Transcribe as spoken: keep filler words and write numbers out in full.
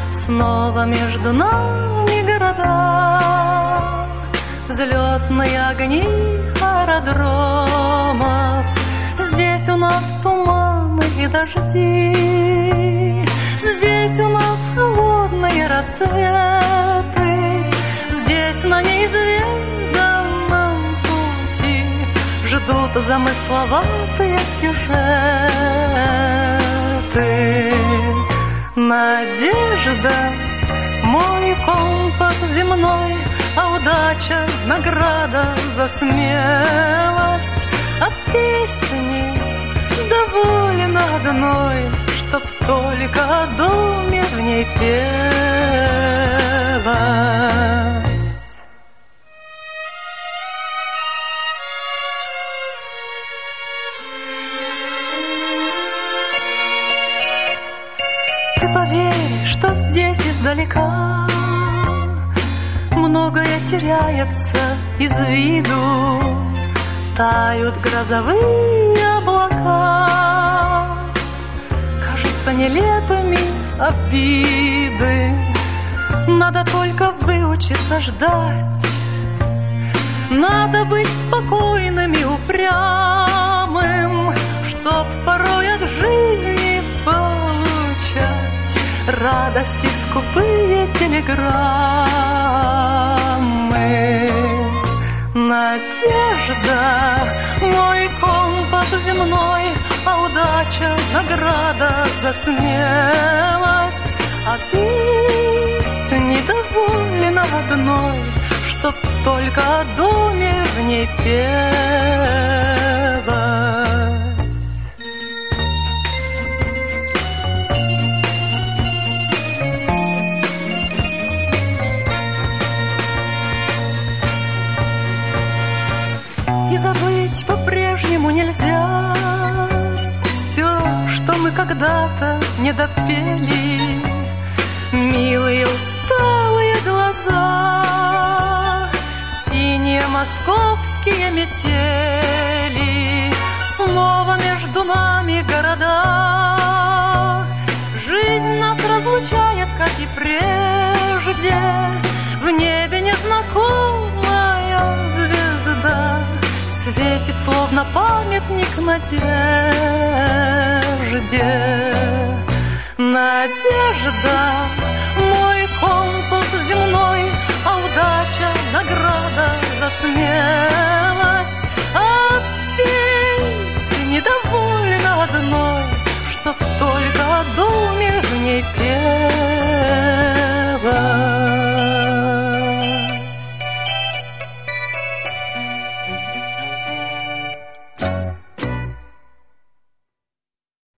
снова между нами города, взлетные огни аэродромов. Здесь у нас туманы и дожди, здесь у нас холодные рассветы, здесь на неизведанном пути ждут замысловатые сюжеты. Надежда, мой компас земной, а удача — награда за смелость. А песни доволен одной, чтоб только о доме в ней пелось. Ты поверь, что здесь издалека многое теряется из виду, тают грозовые облака, кажутся нелепыми обиды. Надо только выучиться ждать, надо быть спокойным и упрямым, чтоб порой от жизни получать радости скупые телеграммы. Надежда, мой компас земной, а удача — награда за смелость. А песни доволен одной, чтоб только о доме в ней пелось. И забыть по-прежнему нельзя все, что мы когда-то не допели. Милые усталые глаза, синие московские метели, снова между нами города. Жизнь нас разлучает, как и прежде, в небе незнакомая звезда светит, словно памятник надежде. Надежда, мой компас земной, а удача — награда